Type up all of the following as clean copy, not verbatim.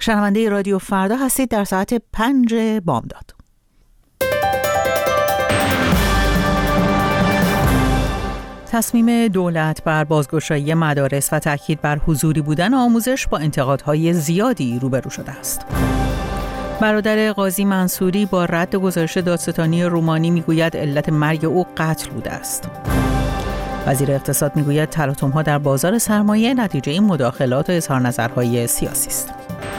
شنونده رادیو فردا هستید در ساعت 5 بامداد. تصمیم دولت بر بازگشایی مدارس و تاکید بر حضوری بودن آموزش با انتقادهای زیادی روبرو شده است. برادر قاضی منصوری با رد گزارش دادستانی رومانی میگوید علت مرگ او قتل بوده است. وزیر اقتصاد میگوید تلاطم‌ها در بازار سرمایه نتیجه این مداخلات و اظهار نظرهای سیاسی است.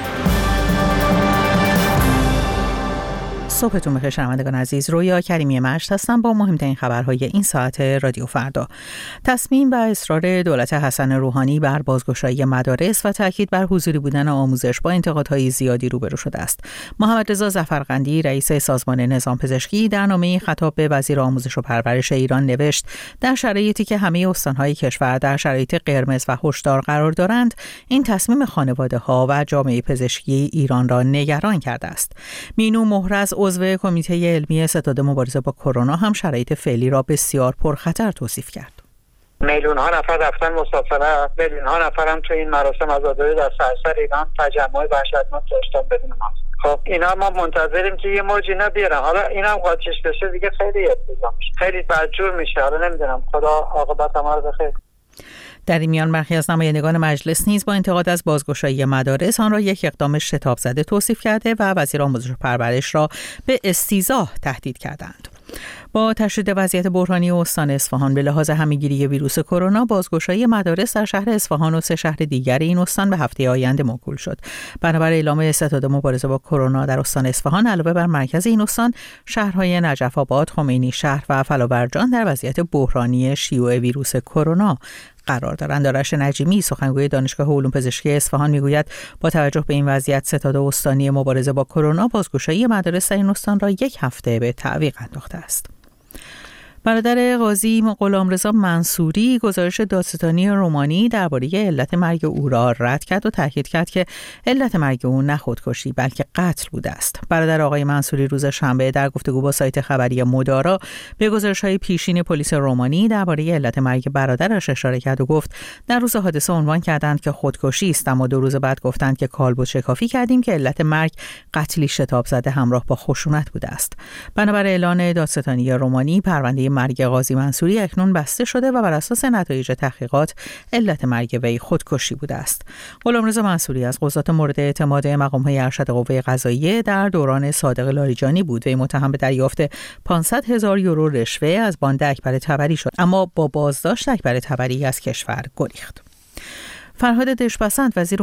صبحتون بخیر شنوندگان عزیز، رویا کریمی مشت هستم با مهمترین خبرهای این ساعت رادیو فردا. تصمیم و اصرار دولت حسن روحانی بر بازگشایی مدارس و تاکید بر حضوری بودن آموزش با انتقادهای زیادی روبرو شده است. محمد رضا ظفرقندی رئیس سازمان نظام پزشکی در نامه‌ای خطاب به وزیر آموزش و پرورش ایران نوشت در شرایطی که همه استان‌های کشور در شرایط قرمز و هشدار قرار دارند، این تصمیم خانواده‌ها و جامعه پزشکی ایران را نگران کرده است. مینو مهرز عضو کمیته علمی ستاد مبارزه با کرونا هم شرایط فعلی را بسیار پرخطر توصیف کرد. میلیون ها نفر رفتن مسافرت، میلیون ها نفر هم تو این مراسم عزاداری در سراسر ایران تجمع وحشتناک داشتن بدون ماسک. خب اینا ما منتظریم که یه موج اینا بیارن. حالا اینا هم قاچش بشه دیگه خیلی افتضاح میشه، خیلی بدجور میشه. حالا نمیدونم، خدا عاقبت ما رو بخیر. در این میان برخی از نمایندگان مجلس نیز با انتقاد از بازگشایی مدارس آن را یک اقدام شتاب زده توصیف کرده و وزیر آموزش و پرورش را به استیضاح تهدید کردند. با تشدید وضعیت بحرانی استان اصفهان به لحاظ همه‌گیری ویروس کرونا، بازگشایی مدارس در شهر اصفهان و 3 شهر دیگر این استان به هفته آینده موکول شد. بنابر اعلام ستاد مبارزه با کرونا در استان اصفهان، علاوه بر مرکز این استان، شهرهای نجف آباد، خمینی شهر و فلاورجان در وضعیت بحرانی شیوع ویروس کرونا قرار دارند. آرش نجیمی سخنگوی دانشگاه علوم پزشکی اصفهان میگوید با توجه به این وضعیت، ستاد استانی مبارزه با کرونا بازگشایی مدارس در این استان را 1 هفته به تعویق انداخته است. برادر قاضی غلامرضا منصوری گزارش دادستانی رومانی درباره علت مرگ او را رد کرد و تاکید کرد که علت مرگ او نه خودکشی بلکه قتل بوده است. برادر آقای منصوری روز شنبه در گفتگو با سایت خبری مدارا به گزارش‌های پیشین پلیس رومانی درباره علت مرگ برادرش اشاره کرد و گفت در روز حادثه عنوان کردند که خودکشی است، اما 2 روز بعد گفتند که کالبد شکافی کردیم که علت مرگ قتلی شتاب زده همراه با خشونت بوده است. بنابر اعلان دادستانی رومانی، پرونده مرگ قاضی منصوری اکنون بسته شده و بر اساس نتایج تحقیقات علت مرگ وی خودکشی بوده است. غلامرضا منصوری از قضات مورد اعتماد مقام‌های ارشد قوه قضاییه در دوران صادق لاریجانی بود. وی متهم به دریافت 500,000 یورو رشوه از باند اکبر طبری شد، اما با بازداشت اکبر طبری از کشور گریخت. فرهاد دشپسند وزیر